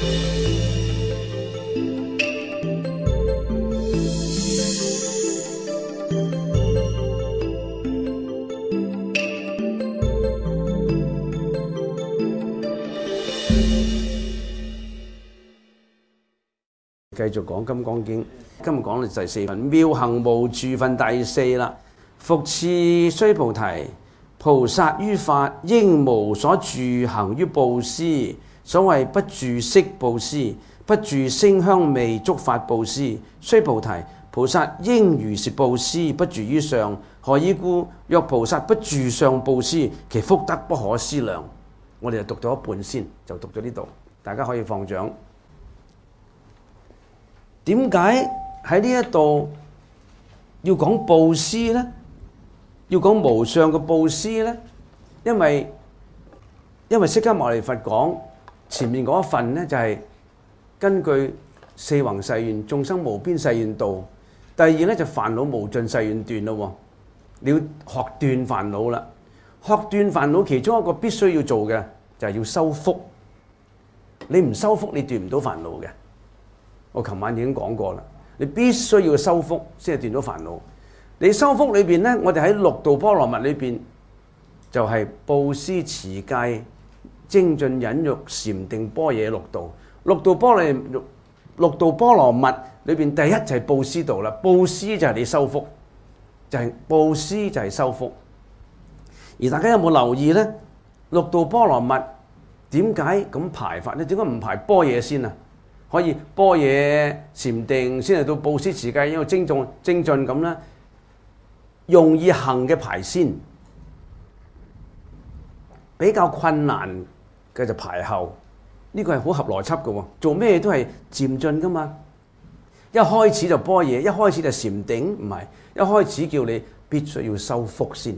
繼續講《金剛經》，今日講到第四份妙行無住分第四啦。復次須菩提，菩薩於法應無所住行於布施。所謂不住色布施，不住聲香味觸法布施。須菩提，菩薩應如是布施，不住於相。何以故？若菩薩不住相布施，其福德不可思量。我哋就讀咗一半先，就讀咗呢度，大家可以放掌。點解喺呢一度要講布施呢？要講無相嘅布施呢？因為釋迦牟尼佛講前面嗰一份呢，就係根據四弘誓願眾生無邊誓願度。第二呢，就煩惱無盡誓願斷咯。你要學斷煩惱啦。學斷煩惱其中一個必須要做嘅就係要修福。你唔修福，你斷唔到煩惱嘅。我琴晚已經講過啦，你必須要修福先係斷到煩惱。你修福裏邊呢，我哋喺六度波羅蜜裏邊就係布施、持戒、精進、忍辱、禪定、般若六度。六度波羅蜜裏邊第一就係布施道啦。布施就係你修福，就係布施就係修福。而大家有冇留意呢？六度波羅蜜點解咁排法呢？點解唔排般若先啊？可以般若禪定先嚟到布施持戒，因為精進咁啦，容易行嘅排先，比較困難嘅就排後。呢個係好合邏輯嘅喎，做咩都係漸進噶嘛。一開始就般若，一開始就禪定，唔係一開始叫你必須要修福先。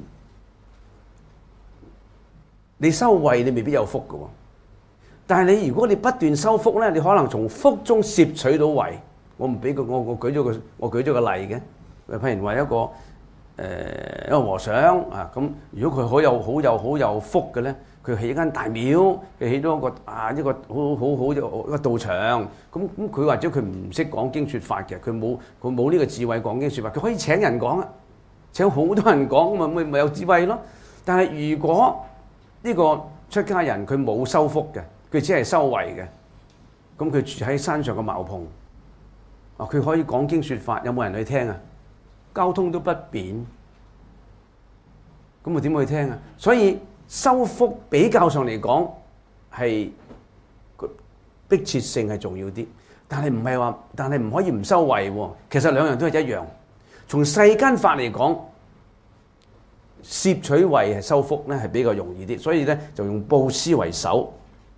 你修慧，你未必有福嘅喎。但係你如果你不斷修福咧，你可能從福中攝取到慧。我唔俾個我舉咗個例嘅。譬如話一個和尚啊，咁如果佢好有福嘅咧，佢起一間大廟，佢起咗一個好一個道場。咁佢或者佢唔識講經説法嘅，佢冇呢個智慧講經説法，佢可以請人講啊，請好多人講，咪有智慧咯。但係如果呢個出家人佢冇修福嘅，佢只係修慧嘅，咁佢住喺山上嘅茅棚，佢可以講經説法，有冇人去聽啊？交通都不便，咁我點去聽啊？所以修福比較上嚟講係迫切性係重要啲，但係唔可以唔修慧喎。其實兩樣都係一樣。從世間法嚟講，攝取慧係修福咧係比較容易啲，所以咧就用布施為首。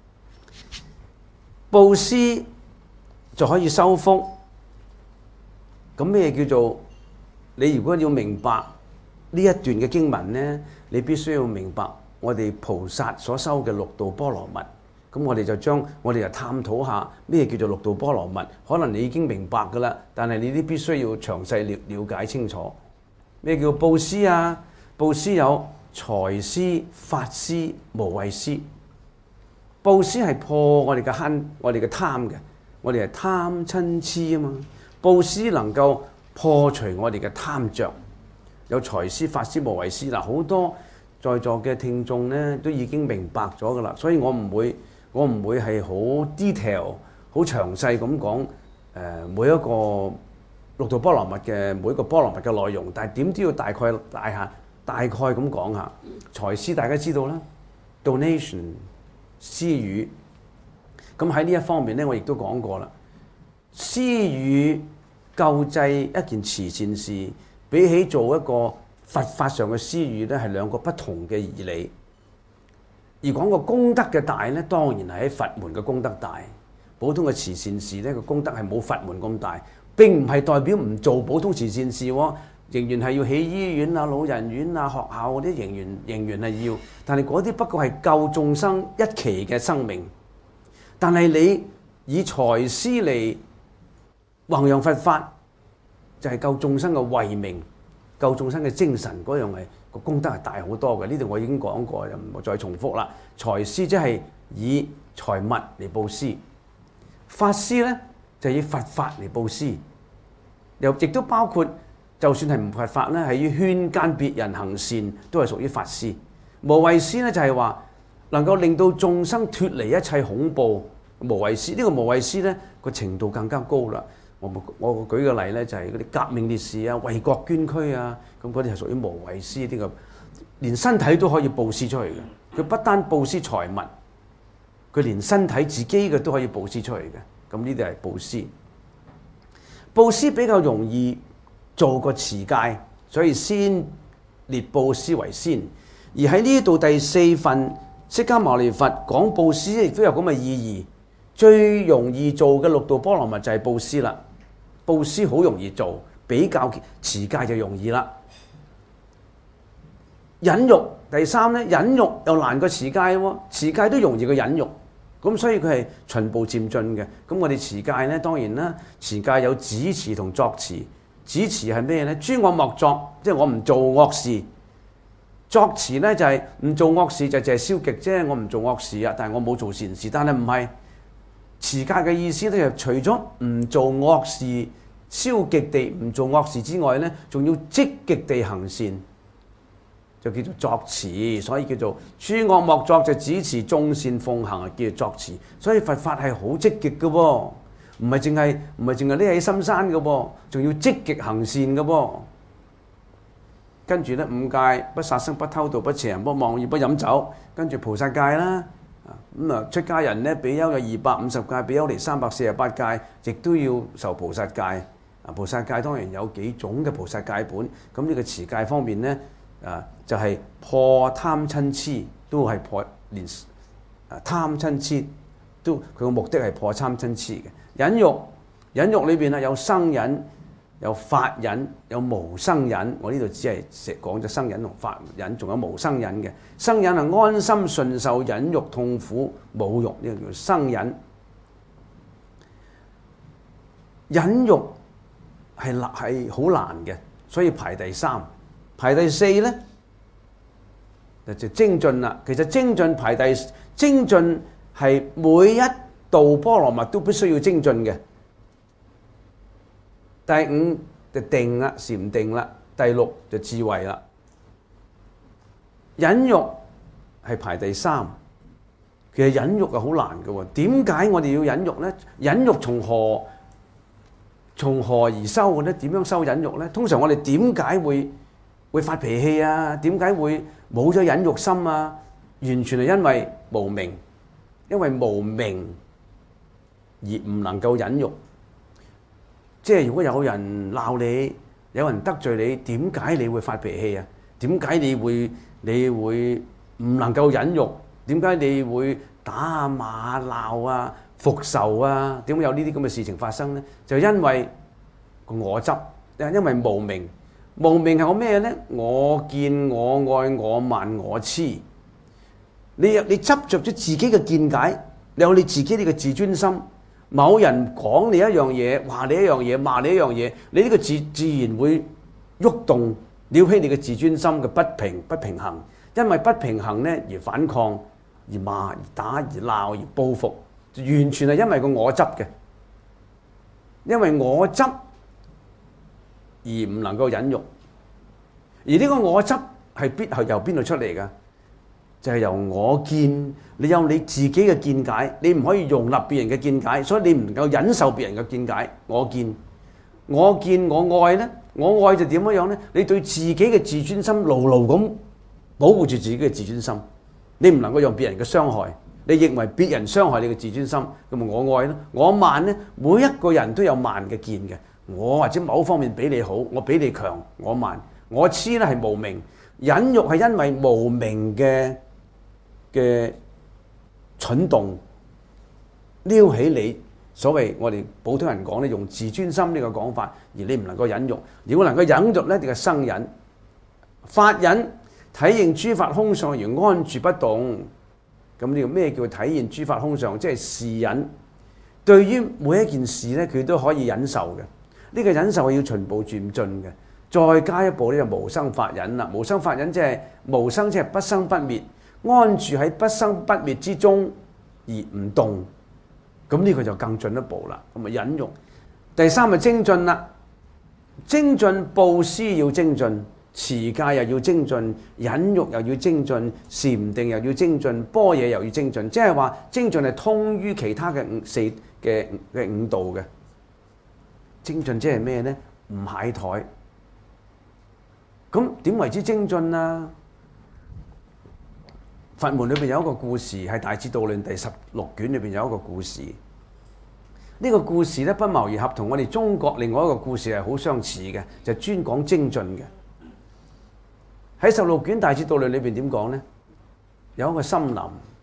布施就可以修福，咁咩叫做？你如果要明白呢一段嘅經文呢，你必須要明白我哋菩薩所修嘅六度波羅蜜。咁我哋就探討下咩叫做六度波羅蜜。可能你已經明白噶啦，但係你都必須要詳細了解清楚。咩叫布施啊？布施有財施、法施、無畏施。布施係破我哋嘅貪嘅，我哋係貪嗔痴啊嘛。布施能夠破除我哋嘅貪着，有財施、法施、無畏施。嗱，好多在座嘅聽眾咧都已經明白咗噶啦，所以我唔會係好 detail、好詳細咁講每一個六度波羅蜜嘅每一個波羅蜜嘅內容，但係點都要大概咁講下。財施大家知道啦 ，donation。施予，咁喺呢一方面咧，我亦都講過啦。施予救濟一件慈善事，比起做一個佛法上嘅施予咧，係兩個不同嘅義理。而講個功德嘅大咧，當然係喺佛門嘅功德大。普通嘅慈善事咧，個功德係冇佛門咁大。並唔係代表唔做普通慈善事喎。仍然係要起醫院啊、老人院啊、學校嗰啲仍然係要，但係嗰啲不過係救眾生一期嘅生命。但係你以財施嚟弘揚佛法，就係救眾生嘅慧命、救眾生嘅精神，嗰樣係個功德係大好多嘅。呢度我已經講過，就唔再重複啦。財施即係以財物嚟布施， 法師咧就以佛法嚟布施，又亦都包括就算係唔佛法咧，係要勸諫別人行善，都係屬於法師。無畏施咧就係話能夠令到眾生脫離一切恐怖。無畏施呢個無畏施咧個程度更加高啦。我舉個例咧就係嗰啲革命烈士啊、為國捐軀啊，咁嗰啲係屬於無畏施呢個，連身體都可以布施出去嘅。佢不單布施財物，佢連身體自己嘅都可以布施出去嘅。咁呢啲係布施。布施比較容易做個持戒，所以先列布施為先。而喺呢度第4份釋迦牟尼佛講布施，亦都有咁嘅意義。最容易做嘅6度波羅蜜就係布施啦。布施好容易做，比較持戒就容易啦。忍辱第3咧，忍辱又難過持戒喎，持戒都容易過忍辱，咁所以佢係循步漸進嘅。咁我哋持戒咧，當然啦，持戒有止持同作持。止持係咩咧？諸惡莫作，即係我唔做惡事。作持咧就係唔做惡事，就淨係消極啫。我唔做惡事啊，但係我冇做善事。但係唔係持戒嘅意思咧，就除咗唔做惡事、消極地唔做惡事之外咧，仲要積極地行善，就叫做作持。所以叫做諸惡莫作，就止持眾善奉行，叫做作持。所以佛法係好積極嘅喎，唔係淨係匿喺深山嘅喎，仲要積極行善嘅喎。跟住咧5戒：不殺生、不偷盜、不邪淫、不妄語、不飲酒。跟住菩薩戒啦，出家人咧比丘有250戒，比丘尼348戒，亦都要受菩薩戒。菩薩戒當然有幾種嘅菩薩戒本。咁呢個持戒方面咧，就係破貪嗔痴，都係破連貪嗔痴都佢個目的係破貪嗔痴嘅。忍辱裏邊有生忍、有法忍、有無生忍。我呢度只係講咗生忍同法忍，仲有無生忍嘅。生忍係安心順受忍辱痛苦侮辱，呢個叫生忍。忍辱係好難嘅，所以排第3。排第4咧就精進啦。其實精進係每一度波羅蜜都必須要精進嘅。第5就定啦，禪定啦。第6就智慧啦。忍辱係排第3。其實忍辱係好難嘅喎。點解我哋要忍辱咧？忍辱從何而修嘅咧？點樣修忍辱咧？通常我哋點解會發脾氣啊？點解會冇咗忍辱心啊？完全係因為無明，因為無明而唔能夠忍辱。即係如果有人鬧你，有人得罪你，點解你會發脾氣啊？點解你會唔能夠忍辱？點解你會打啊、罵啊、鬧啊、復仇啊？點會有呢啲咁嘅事情發生呢？就因為個我執，因為無明。無明係我咩呢？我見、我愛、我慢、我痴。你執着咗自己嘅見解，你有你自己呢個自尊心。某人講你一樣嘢，話你一樣嘢，罵你一樣嘢，你呢個自然會喐動，撩起你嘅自尊心嘅不平衡。因為不平衡呢而反抗，而罵、而打、而鬧、而報復，完全係因為個我執嘅。因為我執而唔能夠忍辱，而呢個我執係由邊度出嚟㗎？就係由我見。你有你自己嘅見解，你唔可以容納別人嘅見解，所以你唔能夠忍受別人嘅見解。我見我愛呢？我愛就點樣呢？你對自己嘅自尊心牢牢咁保護住自己嘅自尊心，你唔能夠用別人嘅傷害。你認為別人傷害你嘅自尊心，咁我愛呢？我慢呢？每一個人都有慢嘅見嘅。我或者某方面比你好，我比你強，我慢。我痴呢係無明，忍辱係因為無明嘅蠢動撩起你，所謂我哋普通人講咧，用自尊心呢個講法，而你唔能夠忍辱。如果能夠忍辱咧，就係生忍。法忍體現諸法空相而安住不動。咁呢個咩叫體現諸法空相？即係事忍，對於每一件事咧，佢都可以忍受嘅。呢個忍受係要循步漸進嘅。再加一步咧，就無生法忍啦。無生法忍即係無生，即係不生不滅。安住喺不生不滅之中而唔動， 咁呢個就更進一步啦。咁啊忍辱。第三係精進啦，精進布施要精進，持戒又要精進，忍辱又要精進，禪定又要精進，般若又要精進。即係話精進係通於其他嘅五道嘅。精進即係咩呢？唔懈怠。咁點為之精進啊？佛門裏邊有一個故事，係《大智度論》第16卷裏邊有一個故事。呢個故事咧不謀而合，同我哋中國另外一個故事係好相似嘅，就專講精進嘅。喺16卷《大智度論》裏邊點講呢？有一個森林，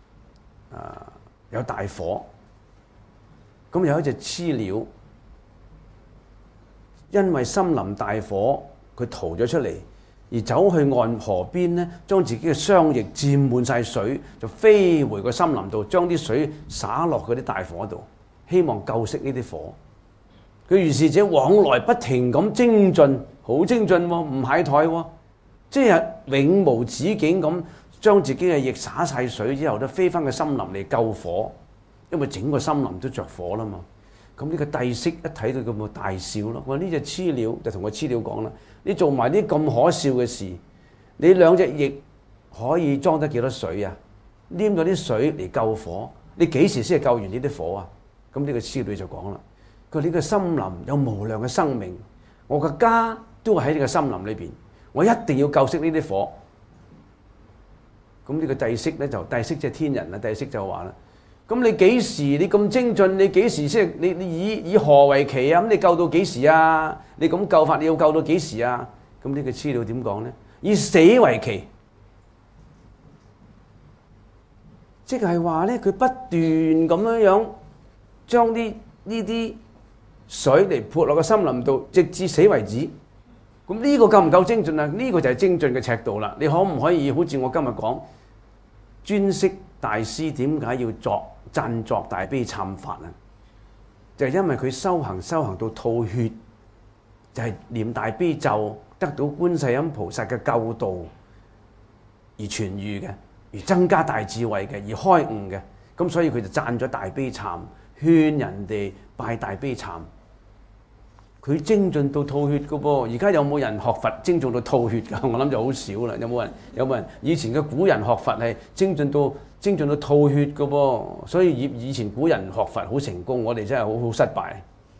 有大火，咁有一隻鴟鳥，因為森林大火，佢逃咗出嚟，而走去岸河邊咧，將自己嘅雙翼沾滿晒水，就飛回個森林度，將啲水灑落嗰啲大火度，希望救熄呢啲火。佢如是者往來不停咁精進，好精進喎，唔懈怠喎，即係永無止境咁將自己嘅翼灑晒水之後，都飛翻個森林嚟救火，因為整個森林都着火啦嘛。咁呢個帝釋一睇到咁就大笑咯。我話呢隻鴟鳥就同個鴟鳥講啦：你做埋啲咁可笑嘅事，你兩隻翼可以裝得幾多水啊？黏咗啲水嚟救火，你幾時先係救完呢啲火啊？咁呢個鴟鳥就講啦：佢話呢個森林有無量嘅生命，我個家都喺呢個森林裏邊，我一定要救熄呢啲火。咁呢個帝釋咧就帝釋即係天人啦，帝釋就話啦：咁你幾時你咁精進？你幾時先？你以何為期啊？咁你救到幾時啊？你咁救法，你要救到幾時啊？咁呢個鴟鳥點講咧？以死為期，即係話咧，佢不斷咁樣將呢啲水嚟潑落個森林度，直至死為止。咁呢個夠唔夠精進啊？呢個就係精進嘅尺度啦。你可唔可以好似我今日講，專釋大師點解要讚作大悲懺法啊？就係因為佢修行到吐血，就係念大悲咒，得到觀世音菩薩嘅救度而痊癒嘅，而增加大智慧嘅，而開悟嘅。咁所以佢就讚咗大悲懺，勸人哋拜大悲懺。佢精進到吐血嘅噃，而家有冇人學佛精進到吐血㗎？我諗就好少啦。有冇人？以前嘅古人學佛係精進到吐血嘅噃，所以以前古人學佛好成功，我哋真係好失敗。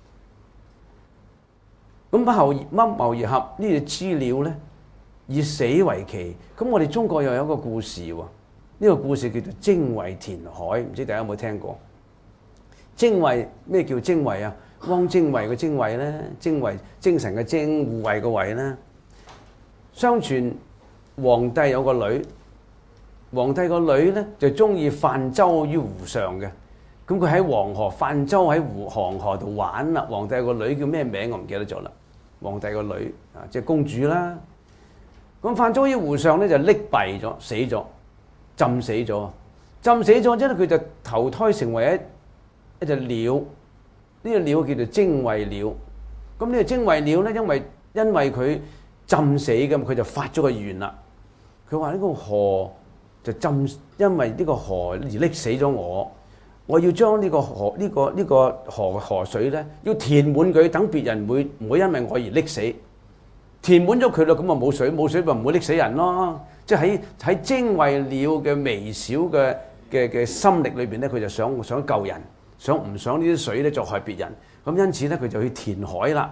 咁不謀而合呢隻鴟鳥咧，以死為期。咁我哋中國又有一個故事喎，呢個故事叫做精衛填海，唔知大家有冇聽過？精衛，咩叫精衛啊？汪精衛嘅精衛咧，精衛精神嘅精，護衛嘅衛咧。相傳皇帝有個女，皇帝個女咧就中意泛舟於湖上嘅。咁佢喺黃河泛舟喺黃河度玩啦。皇帝個女叫咩名我唔記得咗啦。皇帝個女啊，即係公主啦。咁泛舟於湖上咧就溺斃咗，死咗，浸死咗。浸死咗之後佢就投胎成為一隻鳥。呢個鳥叫做精衛鳥。咁呢個精衛鳥咧，因為佢浸死咁，佢就發咗個願啦。佢話呢個河就浸，因為呢個河而溺死咗我要將呢個河水咧，要填滿佢，等別人唔會因為我而溺死。填滿咗佢啦，咁啊冇水咪唔會溺死人咯。即係喺精衛鳥嘅微小嘅心力裏邊咧，佢就想救人。唔想呢啲水咧作害別人，咁因此咧佢就去填海啦，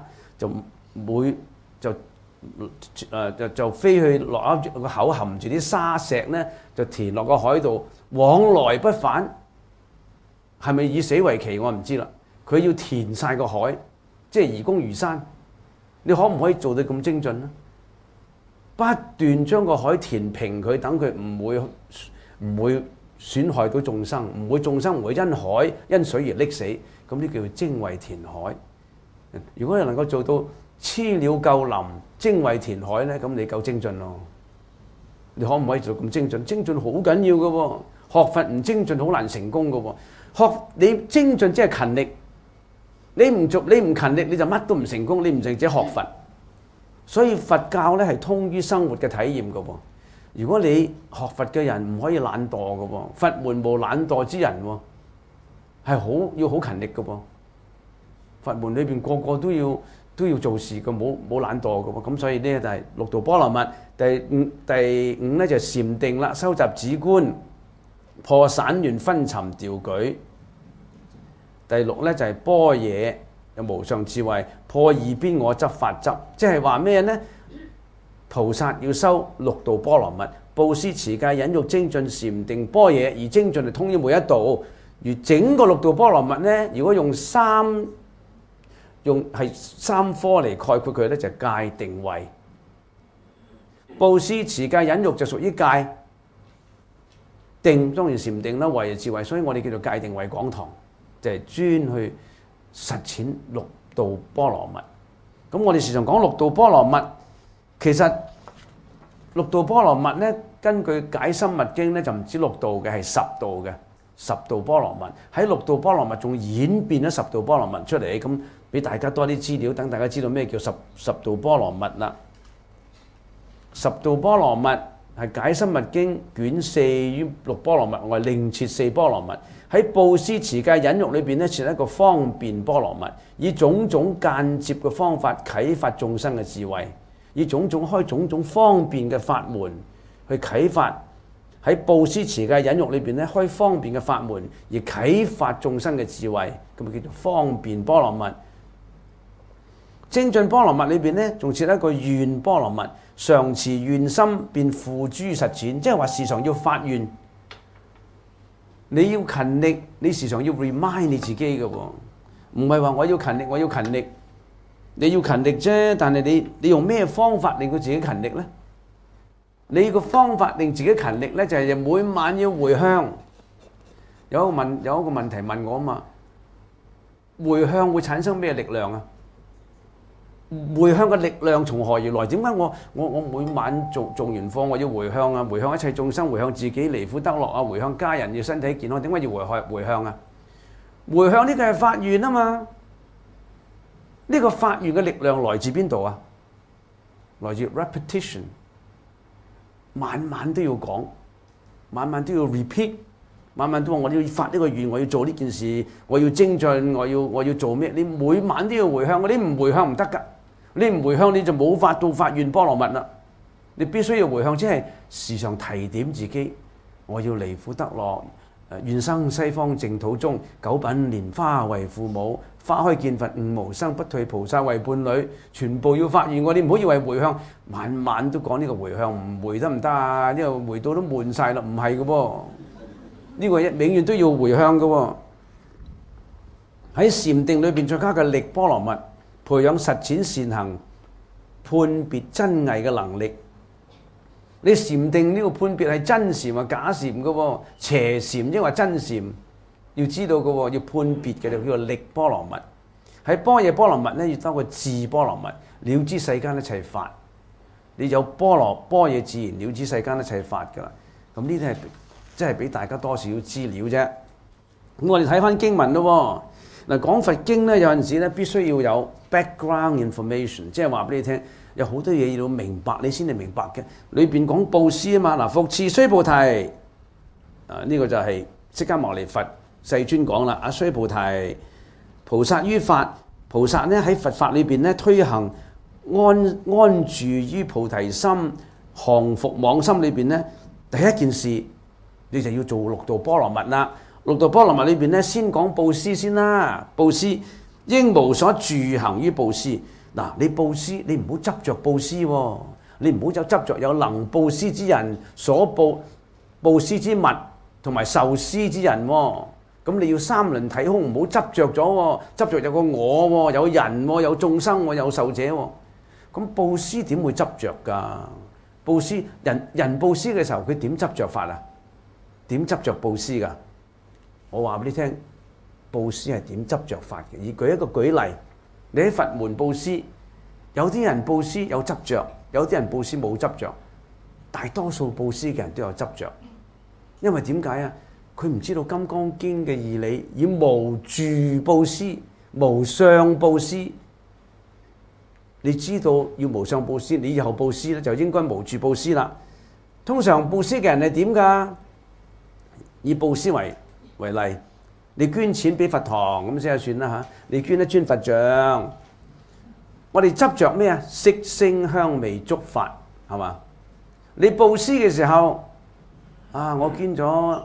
就飛去落個口含住啲沙石咧，就填落個海度，往來不返。係咪以死為期我唔知啦。佢要填晒個海，即係愚公移山。你可唔可以做到咁精進咧？不斷將個海填平佢，等佢唔會損害到眾生，眾生唔會因水而溺死，咁呢叫做精衛填海。如果你能夠做到鴟鳥救林、精衛填海咧，咁你夠精進咯。你可唔可以做咁精進？精進好緊要嘅喎，學佛唔精進好難成功嘅喎。你精進即係勤力，你唔勤力你就乜都唔成功，你唔淨止學佛。所以佛教咧係通於生活嘅體驗嘅喎。如果你學佛嘅人唔可以懶惰嘅喎，佛門無懶惰之人喎， 係要好勤力嘅噃。佛門裏邊個個都要做事嘅，冇懶惰嘅喎。咁所以呢就係六度波羅蜜。第五咧就禪定啦，收集止觀，破散亂昏沉掉舉。第六咧就係般若，有無上智慧，破二邊我執法執。即係話咩呢？菩薩要修六度波羅蜜，布施持戒忍辱精進禪定般若，而精進係通於每一度。而整個六度波羅蜜呢，如果用三科嚟概括佢咧，就係戒定慧。布施持戒忍辱就屬於戒，定當然禪定啦，慧就智慧，所以我哋叫做戒定慧講堂，就係專去實踐六度波羅蜜。咁我哋時常講六度波羅蜜，其實六度波羅蜜咧，根據解深密經咧就唔止六度嘅，係十度嘅。十度波羅蜜喺六度波羅蜜仲演變咗十度波羅蜜出嚟，咁俾大家多啲資料，等大家知道咩叫十度波羅蜜啦。十度波羅蜜係解深密經卷4於六波羅蜜，我係另設4波羅蜜。喺布施持戒忍辱裏邊咧，設一個方便波羅蜜，以種種間接嘅方法啟發眾生嘅智慧，以種種方便嘅法門去啟發。喺布施持戒忍辱裏邊咧，開方便嘅法門而啟發眾生嘅智慧，咁咪叫做方便波羅蜜。精進波羅蜜裏邊咧，仲設一個願波羅蜜，常持願心便付諸實踐，即係話時常要發願。你要勤力，你時常要 remind 你自己嘅喎，唔係話我要勤力，你要勤力啫，但係你用咩方法令到自己勤力呢？你個方法令自己勤力呢，就係每晚要回向。有一個問題問我啊嘛，回向會產生咩力量啊？回向嘅力量從何而來？點解我每晚做完課我要回向啊？回向一切眾生，回向自己離苦得樂啊！回向家人要身體健康，點解要回向啊？回向呢個係發願啊嘛！呢個發願嘅力量來自邊度啊？來自 repetition。晚晚都要講，晚晚都要 repeat， 晚晚都話我要發呢個願，我要做呢件事，我要精進，我要做咩？你每晚都要回向，你唔回向唔得㗎。你唔回向你就冇法到發願波羅蜜啦。你必須要回向，即係時常提點自己，我要離苦得樂，願生西方淨土中，九品蓮花為父母，花開見佛悟無生，不退菩薩為伴侶，全部要發願。你唔好以為回向晚晚都講呢個回向，唔回得唔得啊？呢個回到都悶晒啦，唔係嘅噃，呢個永遠都要回向嘅喎。喺禪定裏邊再加個力波羅蜜，培養實踐善行、判別真偽嘅能力。你禪定呢個判別係真禪啊假禪嘅喎，邪禪即係話真禪，要知道嘅喎，要判別嘅就叫做力波羅蜜。喺般若波羅蜜咧，要多個智波羅蜜，了知世間一切法。你有般若自然了知世間一切法㗎啦。咁呢啲係即係俾大家多少資料啫。咁我哋睇翻經文咯。嗱，講佛經咧，有陣時咧必須要有 background information， 即係話俾你聽，有好多嘢要明白，你先至明白嘅。裏邊講布施啊嘛，嗱，復次須菩提，呢個就係釋迦牟尼佛世尊講啦。阿須菩提，菩薩於法，菩薩咧喺佛法裏邊咧推行安住於菩提心，降伏妄心裏邊咧，第一件事你就要做六度波羅蜜啦。六度波羅蜜裏邊咧，先講布施先啦。布施應無所住行於布施。嗱，你布施，你唔好執着布施喎，你唔好就執着有能布施之人所布施之物，同埋受施之人喎。咁你要三輪體空，唔好執着咗喎，執着有個我喎，有人喎，有眾生喎，有受者喎。咁布施點會執着㗎？布施人布施嘅時候，佢點執着法啊？點執着布施㗎？我話俾你聽，布施係點執着法嘅。而舉一個舉例，你喺佛門布施，有啲人布施有執着，有啲人布施冇執着。大多數布施嘅人都有執着，因為點解啊？佢唔知道《金剛經》嘅義理，以無住布施、無相布施。你知道要無相布施，你以後布施咧就應該無住布施啦。通常布施嘅人係點㗎？以布施為例， 你捐錢俾佛堂咁先係算啦嚇。你捐一尊佛像，我哋執着咩啊？色聲香味觸法係嘛？你布施嘅時候啊，我捐咗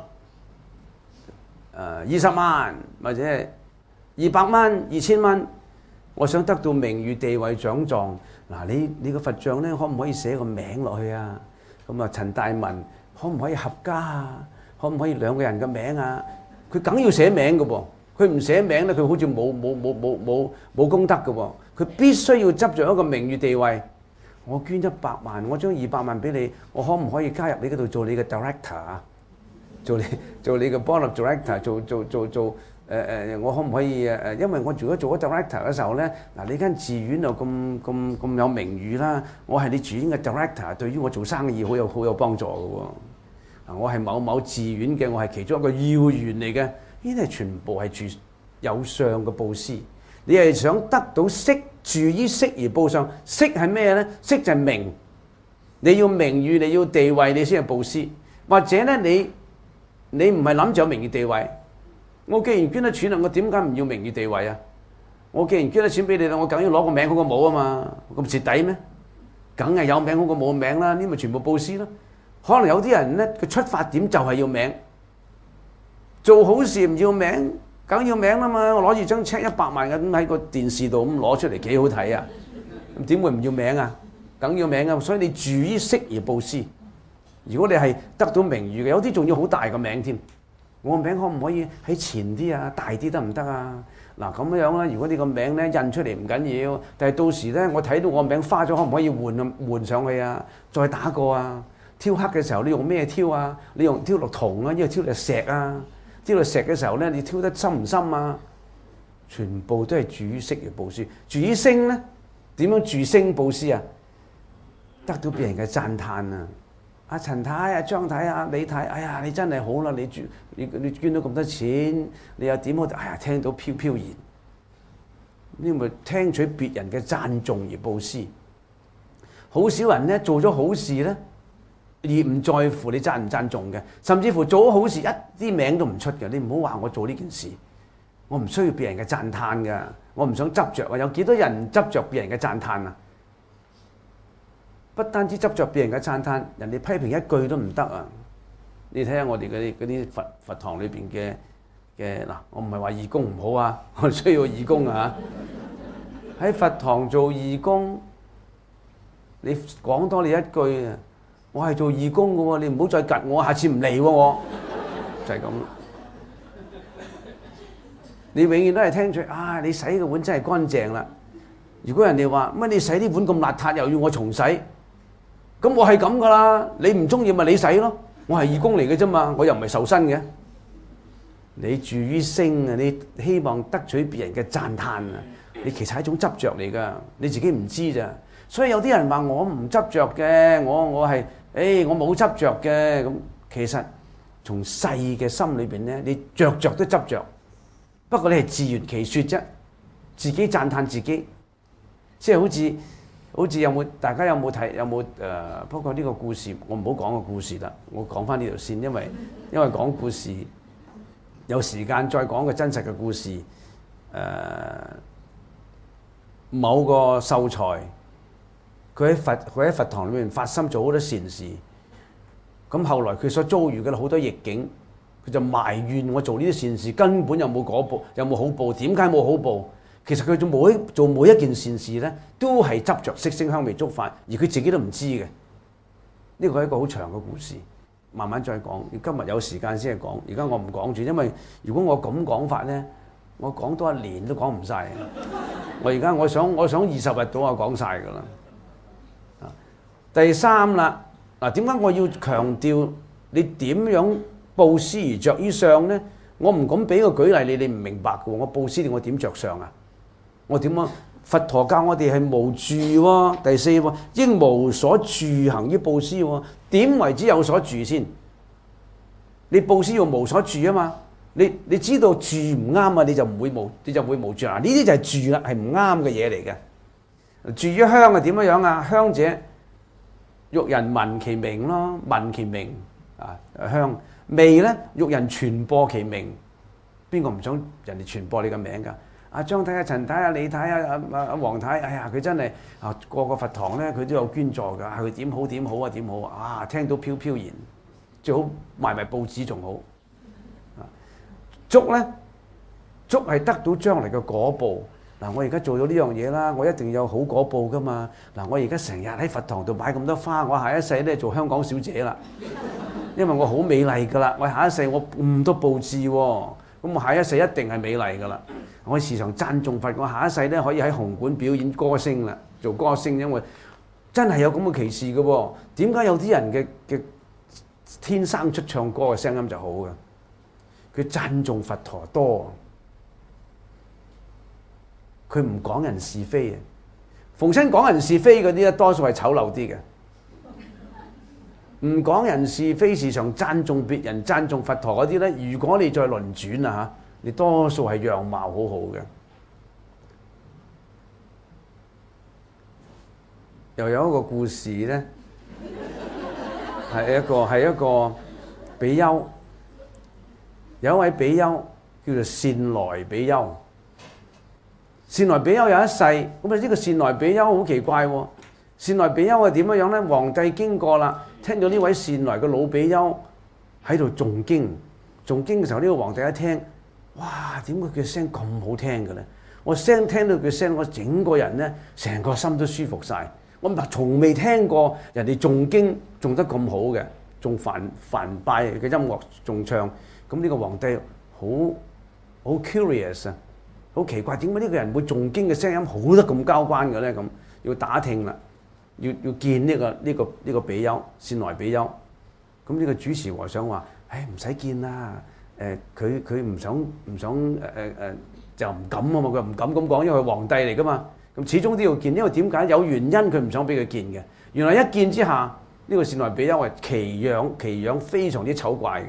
20萬或者係200蚊、2000蚊，我想得到名譽地位獎狀。嗱，你個佛像咧，可唔可以寫個名落去啊？咁啊，陳大文可唔可以合家啊？可唔可以2個人嘅名啊？佢梗要寫名嘅噃，佢唔寫名咧，佢好似冇功德嘅喎。佢必須要執着一個名譽地位。我捐100萬，我將200萬俾你，我可唔可以加入你嗰度做你嘅 director 啊？做你嘅 board of director， 做我可唔可以因為我如果做咗 director 嘅時候咧，嗱你間寺院又咁有名譽啦，我係你寺院嘅 director， 對於我做生意好有幫助嘅喎。我係某某寺院嘅，我係其中一個要員嚟嘅，呢啲係全部係住有相嘅布施。你係想得到色，住於色而報相。色係咩咧？色就係名，你要名譽，你要地位，你先係布施。或者咧，你唔係諗住有名譽地位。我既然捐得錢啦，我點解唔要名譽地位啊？我既然捐得錢俾你啦，我梗要攞個名好過冇啊嘛，咁蝕底咩？梗係有名好過冇名啦，呢咪全部布施咯。可能有啲人咧，佢出發點就係要名，做好事唔要名，梗要名啦嘛。我攞住張 check 100萬嘅咁喺個電視度咁攞出嚟幾好睇啊？咁點會唔要名啊？梗要名啊！所以你住於色而布施。如果你係得到名譽嘅，有啲仲要好大個名添。我個名可唔可以喺前啲啊？大啲得唔得啊？嗱咁樣啦，如果你個名咧印出嚟唔緊要，但係到時咧我睇到我名花咗，可唔可以換上去啊？再打過啊？挑黑嘅時候你用咩挑啊？你用挑落銅啊，因為挑落石啊？挑落石嘅時候咧，你挑得深唔深啊？全部都係住於色而布施。住於聲咧，點樣住聲布施啊？得到別人嘅讚歎啊！阿陳太、阿張太、阿李太，哎呀，你真係好啦！你捐到咁多錢，你又點好？哎呀，聽到飄飄然，呢咪聽取別人嘅讚頌而布施。好少人咧做咗好事咧，而唔在乎你讚唔讚頌嘅，甚至乎做咗好事一啲名都唔出嘅。你唔好話我做呢件事，我唔需要別人嘅讚歎㗎，我唔想執着啊！有幾多人執着別人嘅讚歎啊？不單止執着別人嘅讚歎，人哋批評一句都唔得啊！你睇下我哋嗰啲佛堂裏邊嘅嗱，我唔係話義工唔好啊，我哋需要義工啊！喺佛堂做義工，你講多你一句啊，我係做義工嘅喎，你唔好再趌我，下次唔嚟喎我，就係咁。你永遠都係聽住啊！你洗個碗真係乾淨啦。如果人哋話乜你洗啲碗咁邋遢，又要我重洗？咁我係咁噶啦，你唔中意咪你洗咯，我係義工嚟嘅啫嘛，我又唔係受薪嘅。你住於聲啊，你希望得取別人嘅讚歎啊，你其實係一種執着嚟噶，你自己唔知咋。所以有啲人話我唔執着嘅，我係我冇執着嘅。咁其實從細嘅心裏邊咧，你着都執着，不過你係自圓其說啫，自己讚歎自己，即係好似大家有冇睇不過呢個故事我唔好講個故事啦，我講翻呢條線，因為講故事有時間再講個真實嘅故事。某個秀才，佢喺佛堂裏面發心做好多善事，咁後來佢所遭遇嘅好多逆境，佢就埋怨我做呢啲善事根本有冇果報，有冇好報？點解冇好報？其實佢做每一件善事咧，都係執着色聲香味觸法，而佢自己都唔知嘅。呢個係一個好長嘅故事，慢慢再講。今日有時間先係講，而家我唔講住，因為如果我咁講法咧，我講多1年都講唔晒。我想20日到啊講晒㗎啦。第3啦，嗱，點解我要強調你點樣布施而着於相咧？我唔敢俾個舉例你唔明白嘅喎。我布施我點着相啊？我點啊？佛陀教我哋係無住喎。第4喎，應無所住行於布施喎。點為之有所住先？你布施要無所住啊嘛。你知道住唔啱啊，你就會無住啊。呢啲就係住啦，係唔啱嘅嘢嚟嘅。住於香係點樣啊？香者欲人聞其名咯，聞其名啊香。味咧，欲人傳播其名。 邊個唔想人哋傳播你嘅名㗎？阿張太啊、陳太啊、李太啊、阿黃太，哎呀，佢真係啊，個個佛堂咧佢都有捐助㗎，佢點好點好啊點好啊！聽到飄飄然，最好賣埋報紙仲好。祝咧，祝係得到將來嘅果報。嗱，我而家做咗呢樣嘢啦，我一定有好果報㗎嘛。嗱，我而家成日喺佛堂度擺咁多花，我下一世咧做香港小姐啦，因為我好美麗㗎啦。我下一世我咁多佈置喎，咁我下一世一定係美麗㗎啦。我時常讚頌佛，我下一世咧可以喺紅館表演歌聲啦，做歌星，因為真係有咁嘅奇事嘅喎。點解有啲人嘅天生出唱歌嘅聲音就好嘅？佢讚頌佛陀多，佢唔講人是非嘅。逢親講人是非嗰啲咧，多數係醜陋啲嘅。唔講人是非，時常讚頌別人、讚頌佛陀嗰啲咧，如果你再輪轉啊嚇，你多數係樣貌好好嘅。又有一個故事咧，係一個比丘，有一位比丘叫做善來比丘。善來比丘有一世，咁啊呢個善來比丘好奇怪喎。善來比丘係點樣咧？皇帝經過啦，聽到呢位善來嘅老比丘喺度誦經，誦經嘅時候，呢個皇帝一聽，哇！點解佢聲咁好聽嘅咧？我聽到佢聲，我整個人咧，成個心都舒服晒。我從未聽過人哋誦經誦得咁好嘅，仲梵拜嘅音樂仲唱。咁呢個皇帝好 curious 啊，好奇怪，點解呢個人會誦經嘅聲音好得咁交關嘅咧？咁要打聽啦，要見呢個比丘，善來比丘。咁呢個主持和尚話：唉，唔使見啦。佢唔想就唔敢啊嘛，佢唔敢咁講，因為佢皇帝嚟噶嘛。咁始終都要見，因為點解？有原因佢唔想俾佢見嘅。原來一見之下，呢個善來比丘係奇樣非常之醜怪嘅，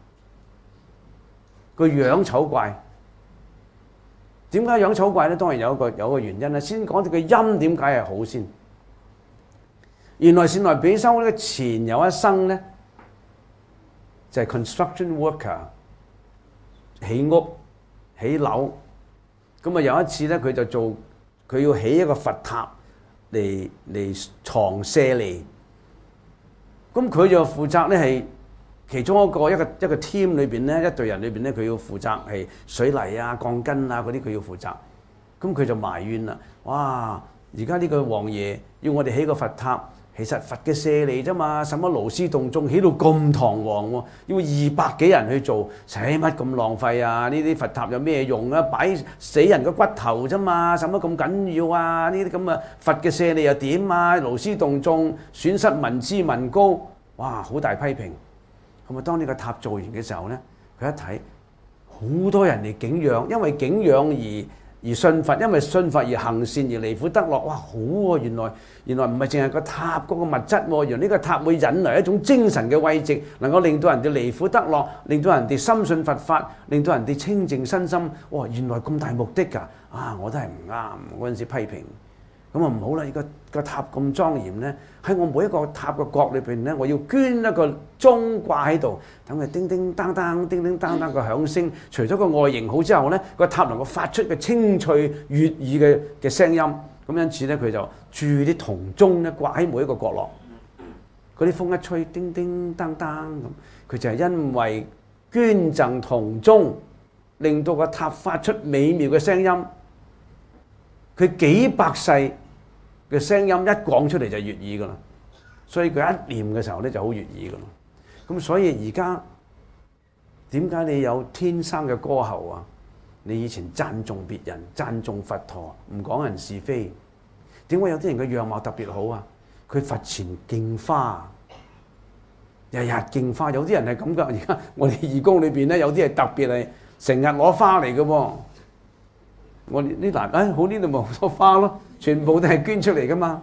個樣醜怪。點解樣醜怪咧？當然有個原因啦。先講到個音點解係好先。原來善來比丘咧前有一生咧就係 construction worker， 起屋起樓。咁啊有一次咧佢要起一個佛塔嚟藏舍利。咁佢就負責咧係其中一個 team 裏邊咧，一隊人裏邊咧，佢要負責係水泥啊、鋼筋啊嗰啲，佢要負責。咁佢就埋怨啦，哇！而家呢個王爺要我哋起個佛塔，其實佛嘅舍利啫嘛，什麼勞師動眾起到咁堂皇喎，要200幾人去做，使乜咁浪費啊？呢啲佛塔有咩用啊？擺死人嘅骨頭啫嘛，使乜咁緊要啊？呢啲咁嘅佛嘅舍利又點啊？勞師動眾，損失民脂民膏，哇！好大批評。咁啊，當呢個塔做完嘅時候咧，佢一睇好多人嚟敬仰，因為敬仰而信佛，因為信佛而行善而離苦得樂，哇！好喎，原來唔係淨係個塔嗰個物質喎，原來呢個塔會引來一種精神嘅慰藉，能夠令到人哋離苦得樂，令到人哋深信佛法，令到人哋清淨身心。哇！原來咁大目的㗎，啊！我都係唔啱嗰陣時批評。咁啊唔好啦！而個塔咁莊嚴咧，喺我每一個塔嘅角裏邊咧，我要捐一個鐘掛喺度，等佢叮叮當當、叮叮當當嘅響聲。除咗個外形好之後咧，個塔能夠發出嘅清脆悅耳嘅聲音。咁因此咧，佢就鑄啲銅鐘咧掛喺每一個角落。嗰啲風一吹，叮叮當當咁，佢就係因為捐贈銅鐘，令到個塔發出美妙嘅聲音。佢幾百世嘅聲音一講出嚟就悅耳噶啦，所以佢一念嘅時候咧就好悅耳噶啦。咁所以而家點解你有天生嘅歌喉啊？你以前讚頌別人、讚頌佛陀，唔講人是非。點解有啲人嘅樣貌特別好啊？佢佛前敬花，日日敬花。有啲人係咁噶。而家我哋義工裏邊咧，有啲係特別係成日攞花嚟嘅喎。我哋呢嗱，好呢度咪好多花咯，全部都係捐出嚟噶嘛。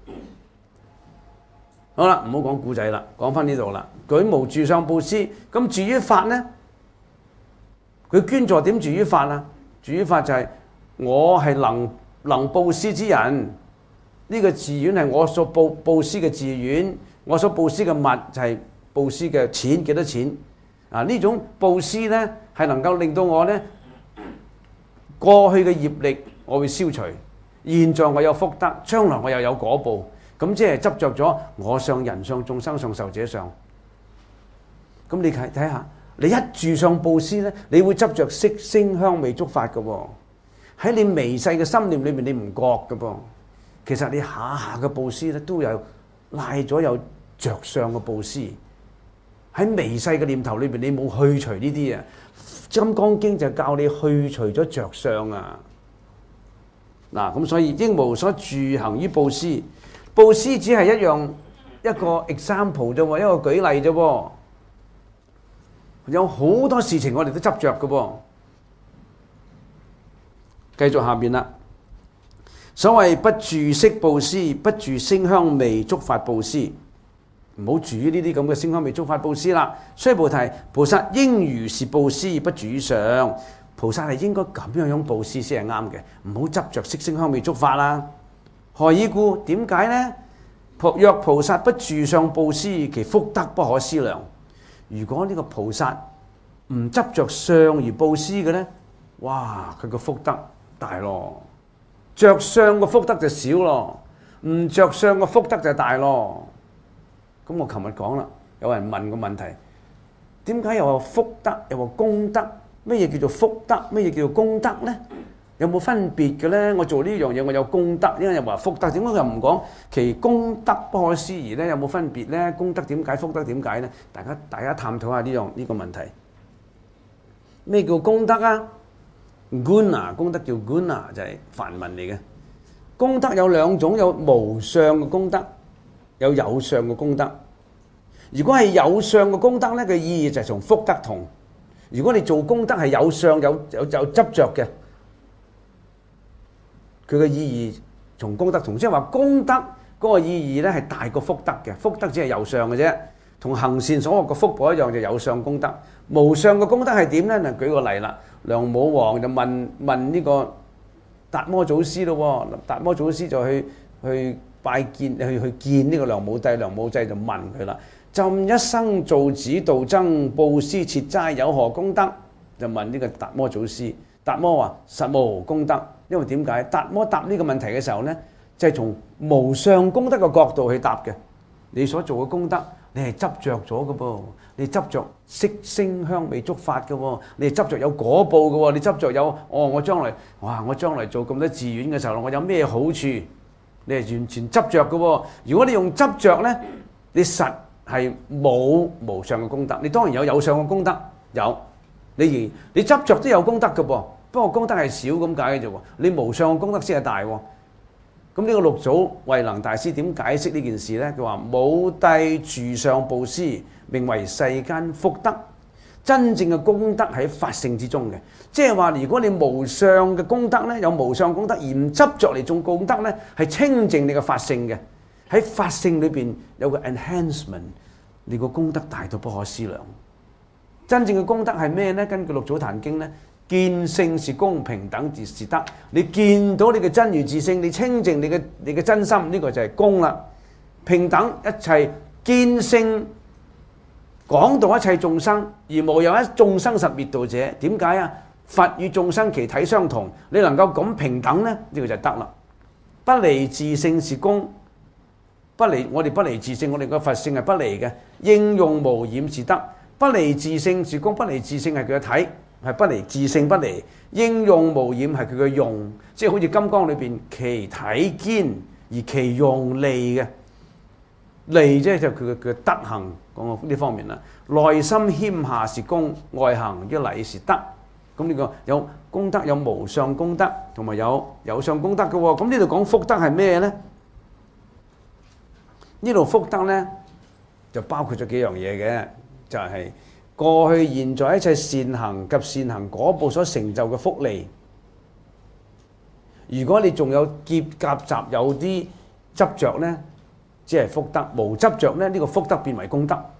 好啦，唔好講古仔啦，講翻呢度啦。舉無住相布施，咁住於法咧，佢捐助點住於法啊？住於法就係我係能布施之人，呢個寺院係我所布施嘅寺院，我所布施嘅物就係布施嘅錢，幾多錢？ 呢種布施呢，係能夠令到我呢過去嘅業力我會消除，現在我有福德，將來我又有果報。咁即係執着咗我相、人相、眾生相、壽者相。咁你睇下，你一住上布施呢，你會執着色聲香味觸法嘅喎。喺你微細嘅心念裏面，你唔覺嘅噃。其實你下下嘅布施呢，都有賴咗有着相嘅布施。喺微細嘅念頭裏邊，你冇去除呢啲啊。《金剛經》就教你去除咗着相啊。嗱，咁所以應無所住行於布施。布施只係一個 example 啫喎，一個舉例啫喎。有好多事情我哋都執着嘅噃。繼續下面啦。所謂不住色布施，不住聲香味觸法布施。唔好住於呢啲咁嘅聲香味觸法布施啦。須菩提，菩薩應如是布施，不住於相。菩薩係應該咁樣布施先係啱嘅，唔好執着色聲香味觸法啦。何以故？點解呢？若菩薩不住相布施，其福德不可思量。如果呢個菩薩唔執着相而布施嘅呢，哇！佢個福德大咯，着相個福德就少咯，唔着相個福德就大咯。咁我琴日講啦，有人問個問題，點解又話福德又話功德？咩嘢叫做福德？咩嘢叫做功德呢？有冇分別嘅呢？我做呢樣嘢我有功德，因為又話福德，點解又唔講其功德不可思議呢？有冇分別呢？功德點解？福德點解呢？大家探討下呢個問題。咩叫功德啊？Guna，功德叫 Guna，就係梵文嚟嘅。功德有兩種，有無相嘅功德，有相嘅功德。如果係有相嘅功德呢，嘅意義就係同福德同。如果你做功德係有相有執着嘅，佢嘅意義同功德同，即係話功德嗰個意義咧係大過福德嘅，福德只係有相嘅啫，同行善所獲嘅福報一樣，就有相功德。無相嘅功德係點咧？嗱，舉個例啦，梁武王就問呢個達摩祖師咯，達摩祖師就去拜見去見呢個梁武帝，梁武帝就問佢啦。朕一生造寺度僧，布施設齋，有何功德？就問呢個達摩祖師。達摩話實無功德，因為點解？達摩答呢個問題嘅時候呢，就係從無上功德嘅角度去答嘅。你所做嘅功德，你係執着咗嘅噃，你執着色聲香味觸法嘅喎，你係執着有果報嘅喎，你執着有我將來做咁多寺院嘅時候，我有咩好處？你係完全執着嘅喎。如果你用執着呢，你實係冇無上嘅功德。你當然有上嘅功德，有你執着都有功德嘅噃，不過功德係少咁解嘅啫喎。你無上嘅功德先係大喎。咁呢個六祖慧能大師點解釋呢件事呢？佢話武帝住相布施，名為世間福德。真正嘅功德喺法性之中嘅，即係話如果你無上嘅功德呢，有無上功德而唔執着嚟種功德呢，係清淨你嘅法性嘅。喺法性裏邊有個 enhancement， 你個功德大到不可思量。真正嘅功德係咩呢？根據六祖壇經呢，見性是功，平等是德。你見到你嘅真如自性，你清淨你嘅真心，呢個就係功啦。平等一切見性，廣度一切眾生，而無有一眾生實滅度者。點解啊？佛與眾生其體相同，你能夠咁平等呢？呢個就係德啦。不離自性是功。我哋不離自性，我哋個佛性係不離嘅，應用無染是德。不離自性是功，不離自性係佢嘅體，係不離自性不離。應用無染係佢嘅用，即係好似金剛裏邊其體堅而其用利嘅利，即係就佢嘅德行講呢方面啦。內心謙下是功，外行一禮是德。咁呢個有功德，有無上功德，同埋有上功德嘅喎。咁呢度講福德係咩呢？呢度福德呢，就包括咗幾樣嘢嘅，就係過去現在一切善行及善行果報所成就嘅福利。如果你仲有夾雜有啲執着呢，只係福德；無執着呢，呢個福德變為功德。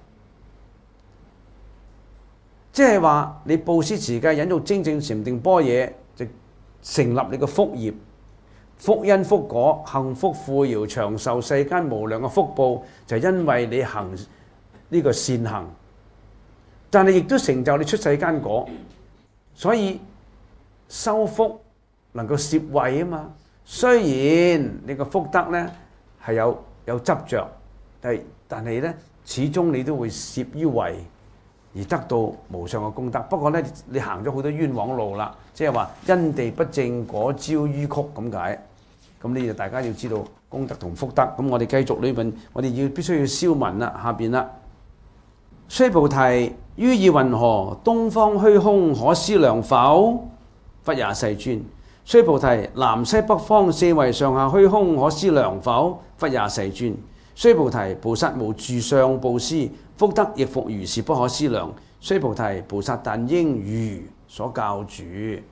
即係話你布施持戒忍辱精進禪定般若，就成立你個福業。福因福果，幸福富饒長壽世間無量嘅福報，就因為你行呢個善行。 但係亦都成就你出世間果。所以修福能夠攝位啊嘛。雖然你個福德咧係有執着，但係咧始終你都會攝於位而得到無上嘅功德。不過咧你行咗好多冤枉路啦，即係話因地不正果招於曲咁解。咁呢就大家要知道功德同福德。咁我哋繼續呢邊，我哋必須要消文啦。下邊啦，須菩提，於意云何？東方虛空可思量否？忽也世尊。須菩提，南西北方四維上下虛空可思量否？忽也世尊。須菩提，菩薩無住相布施，福德亦復如是不可思量。須菩提，菩薩但應如所教住。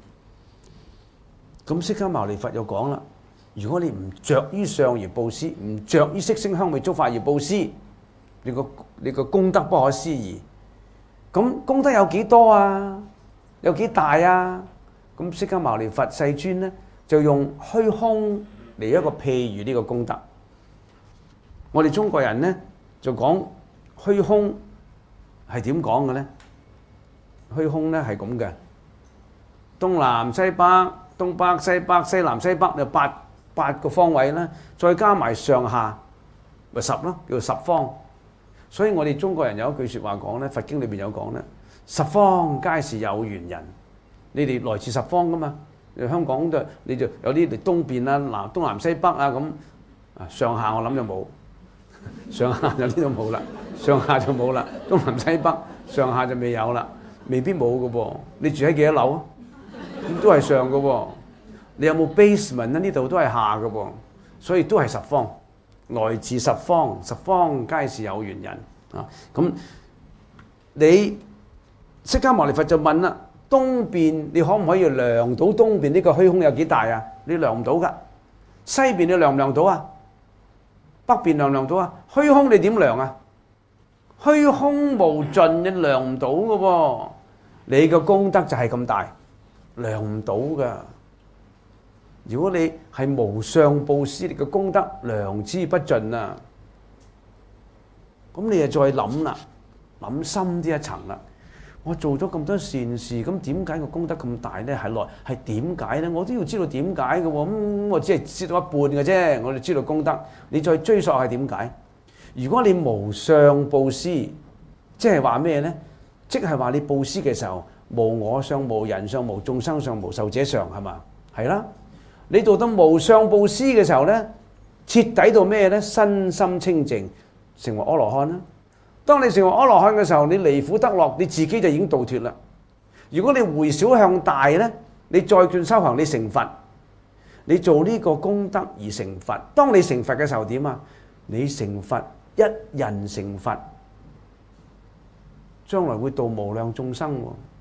咁釋迦牟尼佛又講啦，如果你唔着於相而布施，唔着於色聲香味觸法而布施，你個功德不可思議。咁功德有幾多啊？有幾大啊？咁釋迦牟尼佛世尊咧，就用虛空嚟一個譬喻呢個功德。我哋中國人咧就講虛空係點講嘅咧？虛空咧係咁嘅，東南西北、東北西北、西南西北，就八個方位啦，再加埋上下咪10咯，叫做十方。所以我哋中國人有一句説話講咧，佛經裏邊有講咧，十方皆是有緣人。你哋來自十方噶嘛？香港你就有啲嚟東邊啊、東南西北啊咁。上下我諗就冇，上下就呢度冇啦，上下就冇啦。東南西北上下就未有啦，未必冇噶噃。你住喺幾多樓啊？都係上噶喎。你有冇 basement 咧？呢度都係下噶噃，所以都係十方。來自十方，十方皆是有緣人啊！咁你釋迦牟尼佛就問啦：東邊你可唔可以量到東邊呢個虛空有幾大啊？你量唔到噶。西邊你量唔量到啊？北邊量唔量到啊？虛空你點量啊？虛空無盡，你量唔到噶喎。你嘅功德就係咁大，量唔到噶。如果你係無上布施，你嘅功德量之不盡啊！咁你就再諗啦，諗深啲一層啦。我做咗咁多善事，咁點解個功德咁大咧？係點解咧？我都要知道點解嘅喎。我只係知道一半嘅啫。我哋知道功德，你再追溯係點解？如果你無上布施，即係話咩咧？即係話你布施嘅時候，無我相、無人相、無眾生相、無壽者相，係嘛？係啦。你做到無上布施嘅時候咧，徹底到咩咧？身心清淨，成為阿羅漢啦。當你成為阿羅漢嘅時候，你離苦得樂，你自己就已經度脫啦。如果你回小向大咧，你再轉修行，你成佛，你做呢個功德而成佛。當你成佛嘅時候點啊？你成佛，一人成佛，將來會度無量眾生喎。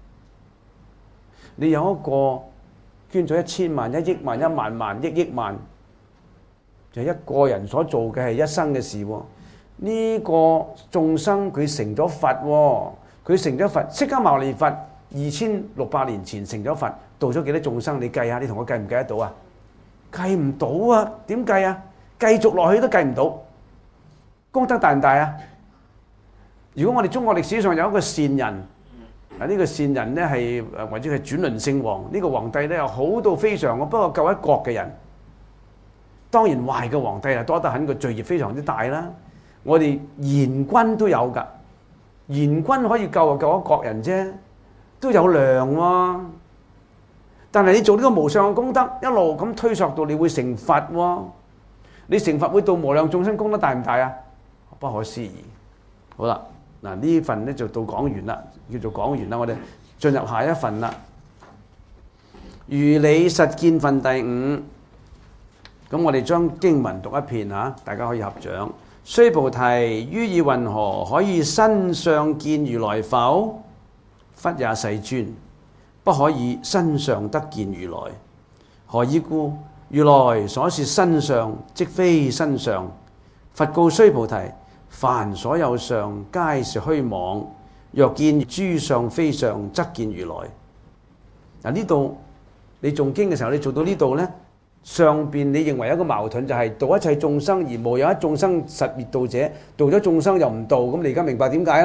你有一個捐咗1000萬、1億萬、1萬萬、億億萬，就一個人所做嘅係一生嘅事喎。呢個眾生佢成咗佛喎，佢成咗佛，釋迦牟尼佛2600年前成咗佛，度咗幾多眾生？你計下，你同我計唔計得到啊？計唔到啊？點計啊？繼續落去都計唔到。功德大唔大啊？如果我哋中國歷史上有一個善人，呢個善人咧係或者係轉輪聖王，呢個皇帝咧又好到非常，不過救一國嘅人。當然壞嘅皇帝係多得很，個罪孽非常之大啦。我哋賢君都有㗎，賢君可以救一國人啫，都有量喎。但係你做呢個無上嘅功德，一路咁推索到你會成佛喎。你成佛會到無量眾生，功德大唔大啊？不可思議。好啦，嗱呢份咧就到講完啦，叫做講完啦。我哋進入下一份啦。如理實見分第5。咁我哋將經文讀一遍嚇，大家可以合掌。須菩提，於意云何？可以身相見如來否？忽也世尊，不可以身相得見如來。何以故？如來所說身相，即非身相。佛告須菩提：凡所有相，皆是虛妄。若見諸相非相，則見如來。嗱，呢度你誦經嘅時候，你做到呢度呢？上邊你認為有一個矛盾，就係度一切眾生而無有一眾生實滅度者，度咗眾生又唔度，咁你而家明白點解啦？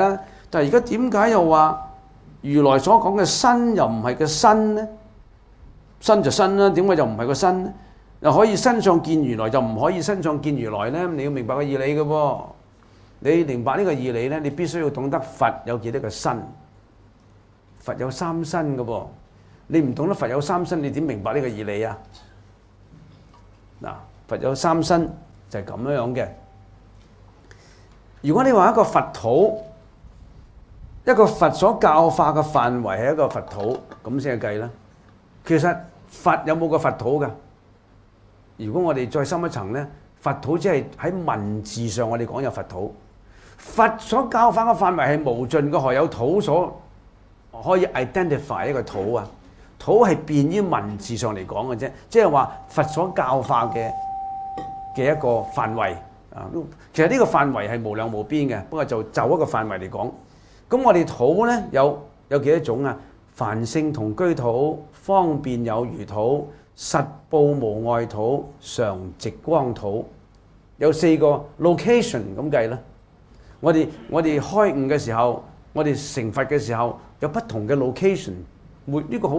但係而家點解又話如來所講嘅身又唔係個身呢？身就身啦，點解就唔係個身呢？又可以身上見如來，就唔可以身上見如來呢？你要明白個義理嘅喎。你明白呢個義理呢，你必須要懂得佛有幾多個身，佛有三身嘅噃。你唔懂得佛有三身，你點明白呢個義理啊？嗱，佛有三身就係咁樣嘅。如果你話一個佛土，一個佛所教化嘅範圍係一個佛土，咁先係計啦。其實佛有冇個佛土㗎？如果我哋再深一層呢，佛土只係喺文字上我哋講有佛土。佛所教化嘅範圍係無盡嘅，何有土所可以 identify 一個土啊？土係便於文字上嚟講嘅啫，即係話佛所教化嘅一個範圍啊。其實呢個範圍係無量無邊嘅，不過就一個範圍嚟講。咁我哋土呢有幾多種啊？梵性同居土、方便有餘土、實報無礙土、常寂光土，有4個 location 咁計啦。我哋開悟嘅時候，我哋成佛嘅時候，有不同嘅 location， 呢個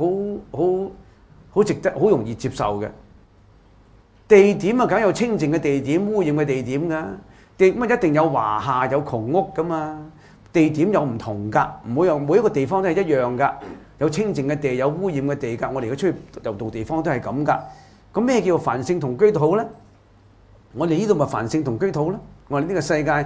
好值得、好容易接受嘅。地點啊，梗有清淨嘅地點、污染嘅地點㗎。咁一定有華夏有窮屋㗎嘛。地點有唔同㗎，唔會有每一個地方都係一樣㗎。有清淨嘅地，有污染嘅地㗎。我哋而家出去遊渡地方都係咁㗎。咁咩叫梵性同居土呢？我哋呢度咪梵性同居土咯。我哋呢個世界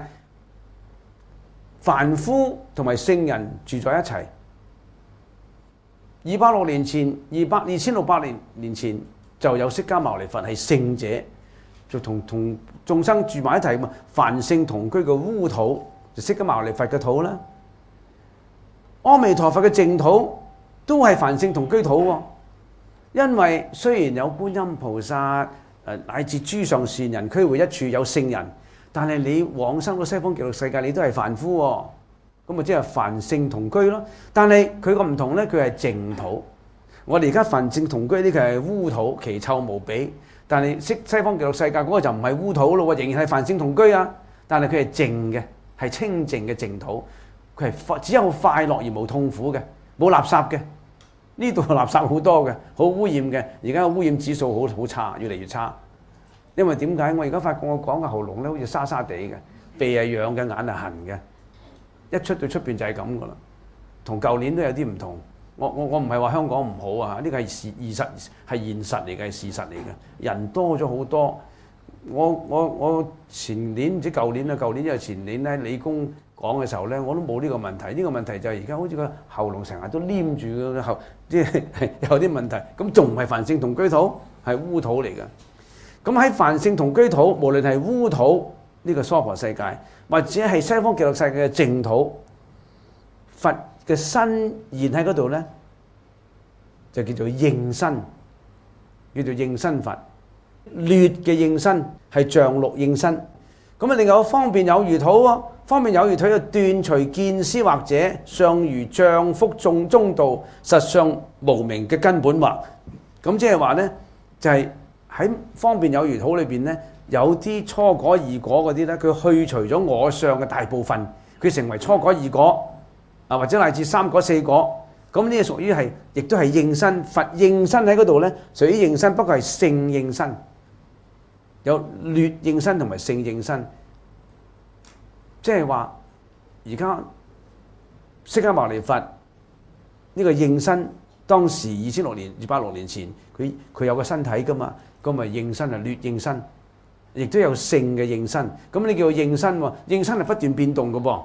凡夫同埋聖人住在一齊。260年前，2600年前就有釋迦牟尼佛係聖者，就同眾生住埋一齊嘛。梵性同居嘅污土。就釋迦牟尼佛嘅土啦，阿彌陀佛嘅淨土都係梵性同居土喎。因為雖然有觀音菩薩乃至諸上善人俱會一處有聖人，但係你往生到西方極樂世界，你都係凡夫喎。咁咪即係梵性同居咯。但係佢個唔同咧，佢係淨土。我哋而家梵性同居呢，佢係污土，奇臭無比。但係西方極樂世界嗰個就唔係污土咯，仍然係梵性同居啊。但係佢係淨嘅。係清淨嘅淨土，佢係只有快樂而無痛苦嘅，冇垃圾嘅。呢度垃圾好多嘅，好污染嘅。而家污染指數好差，越嚟越差。因為點解？我而家發覺我講嘅喉嚨咧，好似沙沙地嘅，鼻係癢嘅，眼係痕嘅，一出到出邊就係咁噶啦。同舊年都有啲唔同。我唔係話香港唔好啊，呢個係現實嚟嘅，係事實嚟嘅。人多咗好多。我前年唔知舊年啦，舊年因為前年咧理工講嘅時候咧，我都冇呢個問題。呢個問題就係而家好似個喉嚨成日都黏住嘅喉，即係有啲問題。咁仲唔係梵性同居土，係污土嚟嘅。咁喺梵性同居土，無論係污土呢個娑婆世界，或者係西方極樂世界嘅淨土，佛嘅身現喺嗰度咧，就叫做應身，叫做應身佛。劣嘅應身係像綠應身。咁啊，另外方便有餘土喎，方便有餘土就斷除見思惑者，尚如丈夫眾中道，實相無明嘅根本惑。咁即係話咧，就係喺方便有餘土裏邊咧，有啲初果二果嗰啲咧，佢去除咗我相嘅大部分，佢成為初果二果啊，或者乃至三果四果。咁呢個屬於係，亦都係應身。佛應身喺嗰度咧，屬於應身，不過係聖應身。有劣應身同埋聖應身，即係話而家釋迦牟尼佛呢個應身，當時286年前，佢有個身體噶嘛，咁咪應身係劣應身，亦都有聖嘅應身。咁你叫做應身喎，應身係不斷變動嘅噃。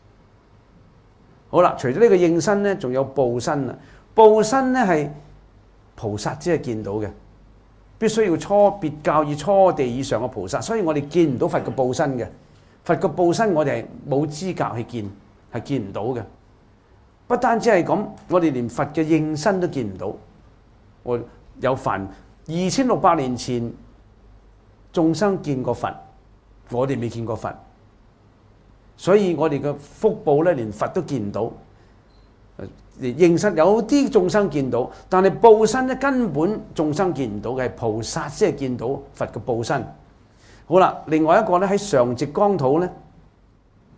好啦，除咗呢個應身咧，仲有報身啊。報身咧係菩薩只係見到嘅。必須要別教以初地以上嘅菩薩，所以我哋見唔到佛嘅報身嘅。佛嘅報身我哋係冇資格去見，係見唔到嘅。不單止係咁，我哋連佛嘅應身都見唔到。我有梵2600年前眾生見過佛，我哋未見過佛，所以我哋嘅福報咧，連佛都見唔到。應身有啲眾生見到，但係報身咧根本眾生見唔到嘅，係菩薩先係見到佛嘅報身。好啦，另外一個咧喺常寂光土咧，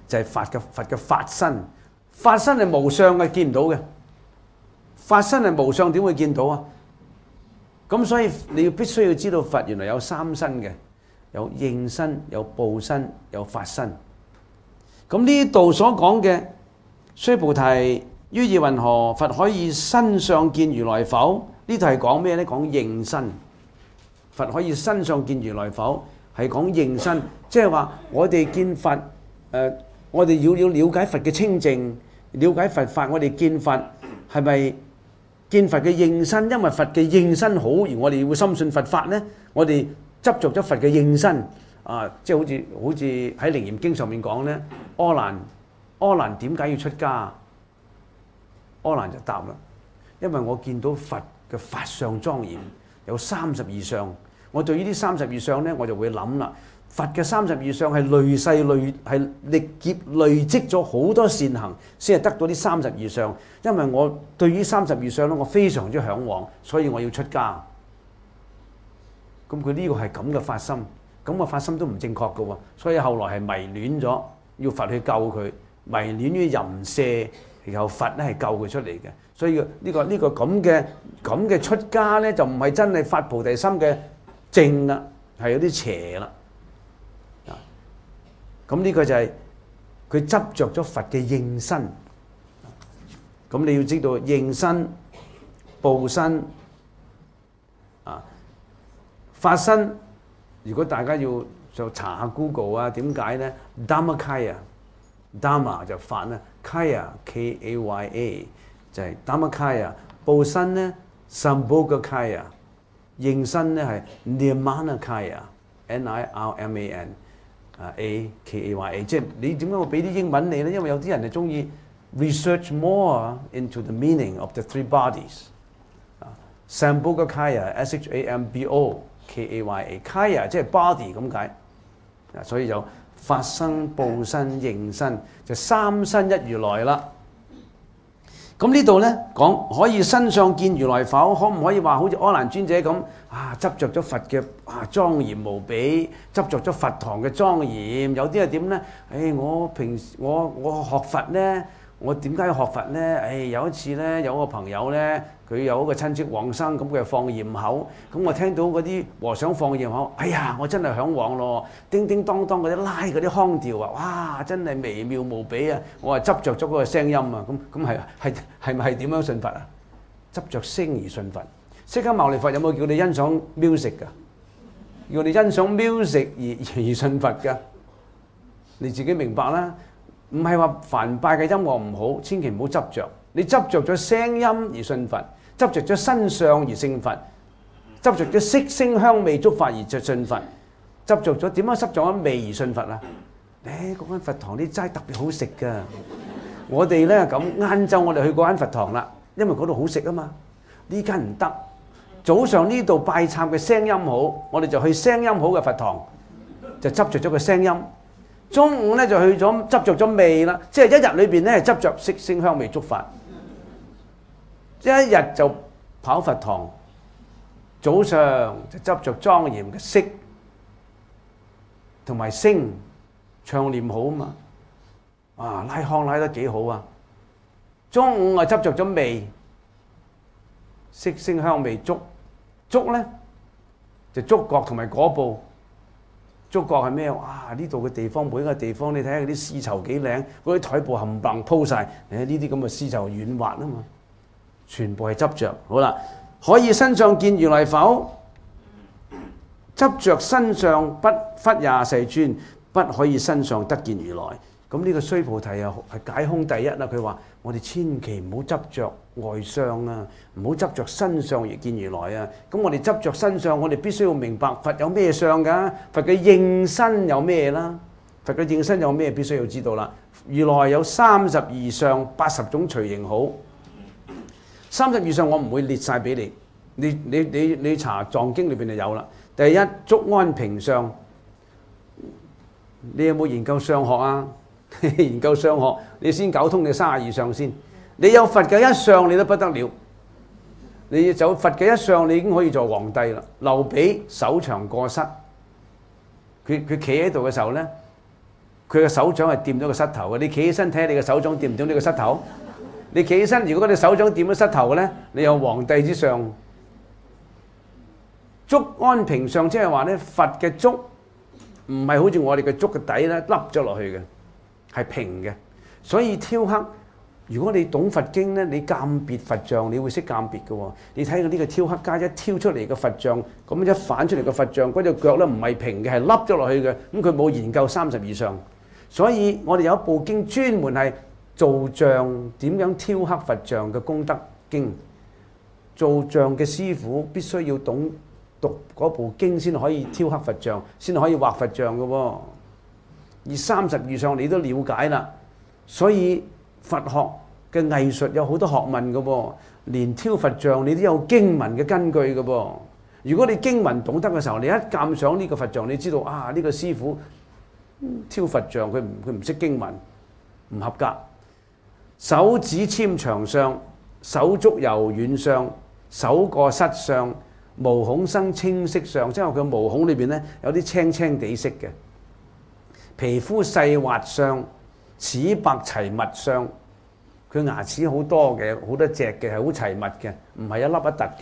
就係佛嘅法身。法身係無相嘅，見唔到嘅。法身係無相，點會見到啊？咁所以你必須要知道佛原來有三身嘅，有應身、有報身、有法身。咁呢度所講嘅須菩提，於意云何？佛可以身相見如來否？呢度係講咩呢？講應身。佛可以身相見如來否？係講應身，即係話我哋見佛，我哋要了解佛嘅清淨，了解佛法，我哋見佛係咪見佛嘅應身？因為佛嘅應身好，而我哋會深信佛法呢？我哋執着咗佛嘅應身啊，即係好似喺《楞嚴經》上面講呢，柯蘭點解要出家？柯蘭就答啦，因為我見到佛嘅法相莊嚴，有32相。我對呢啲32相呢，我就會諗啦。佛嘅32相係係歷劫累積咗好多善行，先係得到啲32相。因為我對於32相咧，我非常之向往，所以我要出家。咁佢呢個係咁嘅發心，咁嘅發心都唔正確嘅喎。所以後來係迷戀咗，要佛去救佢，迷戀於淫赦，然後佛咧係救佢出嚟嘅。所以呢個咁嘅出家咧，就唔係真係發菩提心嘅正啦，係有啲邪啦。咁呢個就係佢執着咗佛嘅應身。咁你要知道應身、報身啊、法身。如果大家要就查下 Google 啊，點解咧 ？Dhammakaya，Dhamma 就法啦 ，Kaya Kaya 就係 Dhammakaya。報身咧 Sambhogakaya， 應身咧係 Nirmanakaya，Nirman。Akaya，即係你點解會俾啲英文你咧？因為有啲人係中意 research more into the meaning of the three bodies。Sambhogakaya，Shambokaya，Kaya，Kaya 即係 body 咁解。所以就法身、報身、應身，就三身一如來啦。咁呢度咧講可以身相見如來否？可唔可以話好似阿難尊者咁啊？執着咗佛嘅莊嚴無比，執着咗佛堂嘅莊嚴。有啲係點咧？我平時我學佛咧，我點解要學佛咧？有一次咧，有個朋友咧，佢有一個親戚往生，咁佢就放焰口。咁我聽到嗰啲和尚放焰口，哎呀，我真係嚮往咯！叮叮當當嗰啲拉嗰啲腔調啊，哇，真係微妙無比啊！我係執着咗嗰個聲音啊，咁係咪點樣信佛啊？執着聲而信佛。釋迦牟尼佛有冇叫你欣賞 music 㗎？叫你欣賞 music 而信佛㗎？你自己明白啦。唔係話凡拜嘅音樂唔好，千祈唔好執着。你執着咗聲音而信佛，執着咗身相而信佛，執着咗色聲香味觸法而信佛，執着咗點樣執着咗味而信佛啊？嗰間佛堂啲齋特別好食㗎。我哋咧咁晏晝我哋去嗰間佛堂啦，因為嗰度好食啊嘛。呢間唔得，早上呢度拜懺嘅聲音好，我哋就去聲音好嘅佛堂，就執着咗個聲音。中午咧就去咗執着咗味啦，即係一日裏邊咧係執着色聲香味觸法，一日就跑佛堂。早上就執着莊嚴嘅色同埋聲，唱念好啊嘛，拉腔拉得幾好啊！中午啊執着咗味，色聲香味觸，觸咧就觸覺同埋果報。觸覺係咩？哇！呢度嘅地方，每一個地方，你睇下嗰啲絲綢幾靚，嗰啲台布冚唪唥鋪晒。呢啲咁嘅絲綢軟滑啊嘛，全部係執着。好啦，可以身相見如來否？執着身相不忽也世尊，不可以身相得見如來。咁呢個須菩提啊，係解空第一啦。佢話：我哋千祈唔好執着外相啊，唔好執着身相而見如來啊。咁我哋執着身相，我哋必須要明白佛有咩相㗎？佛嘅應身有咩啦？佛嘅應身有咩？必須要知道啦。如來有32相，80種隨形好。32相我唔會列晒俾你，你查藏經裏邊就有啦。第一，足安平相，你有冇研究相學啊？研究相學，你先搞通你32相先。你有佛嘅一相，你都不得了。你有佛嘅一相，你已經可以做皇帝啦。劉備手長過膝，佢企喺度嘅時候咧， 佢嘅手掌係掂咗個膝頭嘅。你企起身睇下你嘅手掌掂唔掂你個膝頭？你企起身，如果你手掌掂咗膝頭嘅咧，你有皇帝之相。足安平上，即係話咧，佛嘅足唔係好似我哋嘅足嘅底咧凹咗落去嘅，係平嘅。所以雕刻，如果你懂佛經咧，你鑑別佛像，你會識鑑別嘅喎。你睇到呢個雕刻家一挑出嚟嘅佛像，咁一反出嚟嘅佛像，嗰隻腳咧唔係平嘅，係凹咗落去嘅。咁佢冇研究32相，所以我哋有一部經專門係造像點樣雕刻佛像嘅功德經。造像嘅師傅必須要懂讀嗰部經先可以雕刻佛像，先可以畫佛像嘅喎。而32相你都了解啦，所以佛學嘅藝術有好多學問嘅喎，連雕佛像你都有經文嘅根據嘅噃。如果你經文懂得嘅時候，你一鑑賞呢個佛像，你知道啊，呢個師傅雕佛像佢唔識經文，唔合格。手指纖長相，手足柔軟相，手過失相，毛孔生青色相，即係佢毛孔裏邊咧有啲青青地色嘅。皮膚細滑相，齒白齊密相，佢牙齒好多嘅，好多隻嘅，係好齊密嘅，唔係一粒一突嘅。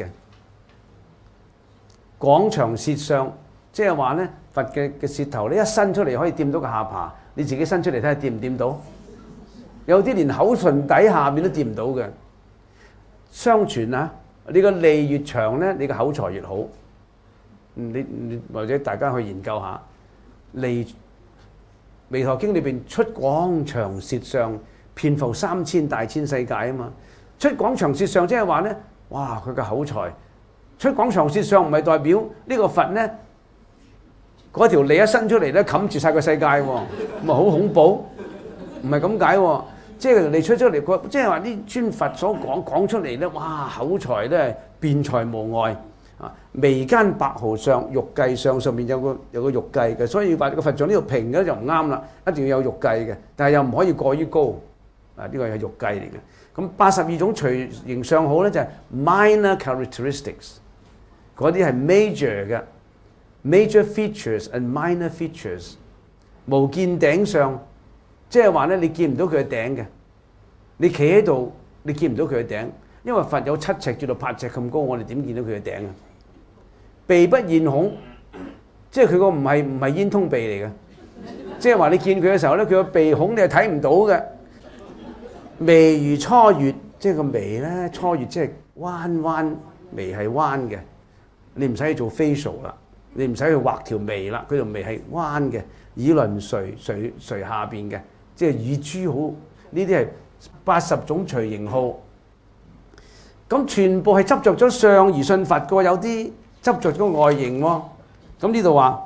廣長舌相，即係話咧佛嘅舌頭，你一伸出嚟可以掂到個下巴，你自己伸出嚟睇下掂唔掂到？有啲連口唇底下面都掂唔到嘅。相傳啊，你個脷越長咧，你個口才越好。你或者大家去研究下脷。彌陀經裏邊出廣長舌相，遍覆3000大千世界啊嘛。出廣長舌相即係話咧，哇佢嘅口才。出廣長舌相唔係代表呢個佛咧嗰條脷一伸出嚟咧冚住晒個世界喎，咁啊好恐怖，唔係咁解喎。即係你出嚟，即係話啲尊佛所講出嚟咧，哇口才咧辯才無礙啊！眉間白毫相，玉髻相，上面有個玉髻嘅，所以話個佛像呢度平嘅就唔啱啦，一定要有玉髻嘅，但係又唔可以過於高啊！呢個係玉髻嚟嘅。咁82種隨形相好咧就係 minor characteristics，嗰啲係 major 嘅 major features and minor features。無見頂相。即係話咧，你見唔到佢嘅頂嘅，你企喺度，你見唔到佢嘅頂，因為佛有7尺至到8尺咁高，我哋點見到佢嘅頂啊？鼻不現孔，即係佢個唔係煙通鼻嚟嘅，即係話你見佢嘅時候咧，佢個鼻孔你係睇唔到嘅。眉如初月，即係個眉咧，初月即係彎眉係彎嘅，你唔使去做 facial 啦，你唔使去畫條眉啦，佢條眉係彎嘅，耳輪垂下邊嘅。即係乳珠好，呢啲係80種隨形好。咁全部係執着咗相而信佛嘅，有啲執着咗外形喎。咁呢度話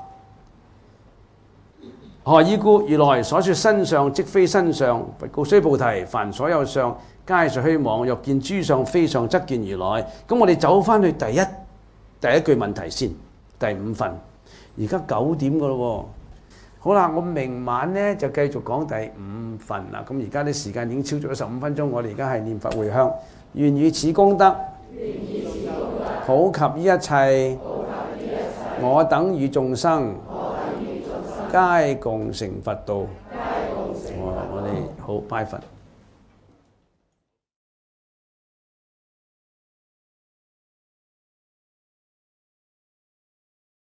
何以故？如來所說身相即非身相。佛告須菩提：凡所有相，皆是虛妄。若見諸相非相，則見如來。咁我哋走翻去第一句問題先，第5份。而家9點嘅咯喎。好啦，我明晚咧就繼續講第5份啦。咁而家啲時間已經超咗15分鐘，我哋而家係念佛回向，願以此功德普及於一切，我等與眾生皆共成佛道。我哋好拜佛。